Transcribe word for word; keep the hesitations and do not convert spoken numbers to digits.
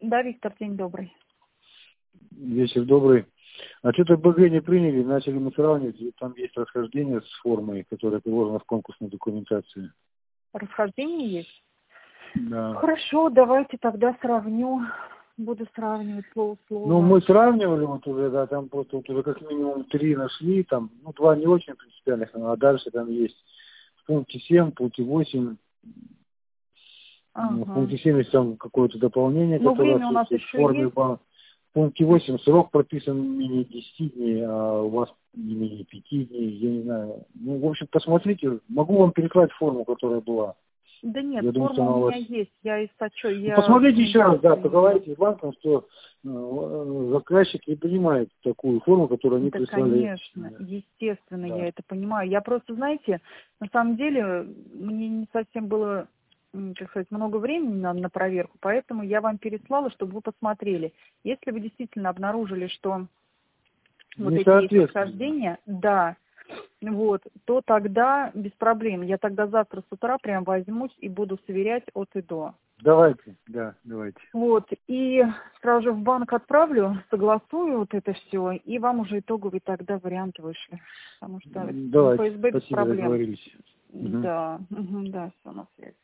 Да, Виктор, день добрый. Вечер добрый. А что-то БГ не приняли, начали мы сравнивать, и там есть расхождение с формой, которая приложена в конкурсной документации. Расхождение есть? Да. Хорошо, давайте тогда сравню. Буду сравнивать слово в слово. Ну, мы сравнивали вот уже, да, там просто вот уже как минимум три нашли, там, ну, два не очень принципиальных, а дальше там есть в пункте семь, в пункте восемь, Ага. в пункте семь есть там какое-то дополнение, Но которое время у нас отсутствует в еще форме есть. банка. В пункте восемь срок прописан не менее десяти дней, а у вас не менее пяти дней, я не знаю. Ну, в общем, посмотрите, могу вам переслать форму, которая была. Да нет, Я думаю, что форма она у у вас... меня есть. Я из сочу, Ну, я посмотрите еще раз, да, документацию видела. поговорите с банком, что э, заказчик не принимает такую форму, которую они Да, прислали. конечно, естественно, Да. я это понимаю. Я просто, знаете, на самом деле, мне не совсем было, м, как сказать, много времени на, на проверку, поэтому я вам переслала, чтобы вы посмотрели. Если вы действительно обнаружили, что вот Не эти есть соответственно. расхождения, да, вот, то тогда без проблем. Я тогда завтра с утра прям возьмусь и буду сверять от и до. Давайте, да, давайте. Вот, и сразу же в банк отправлю, согласую вот это все, и вам уже итоговый тогда вариант вышли. Потому что Давайте, ФСБ без спасибо, проблем. договорились. Угу. Да, угу, да, все на связи.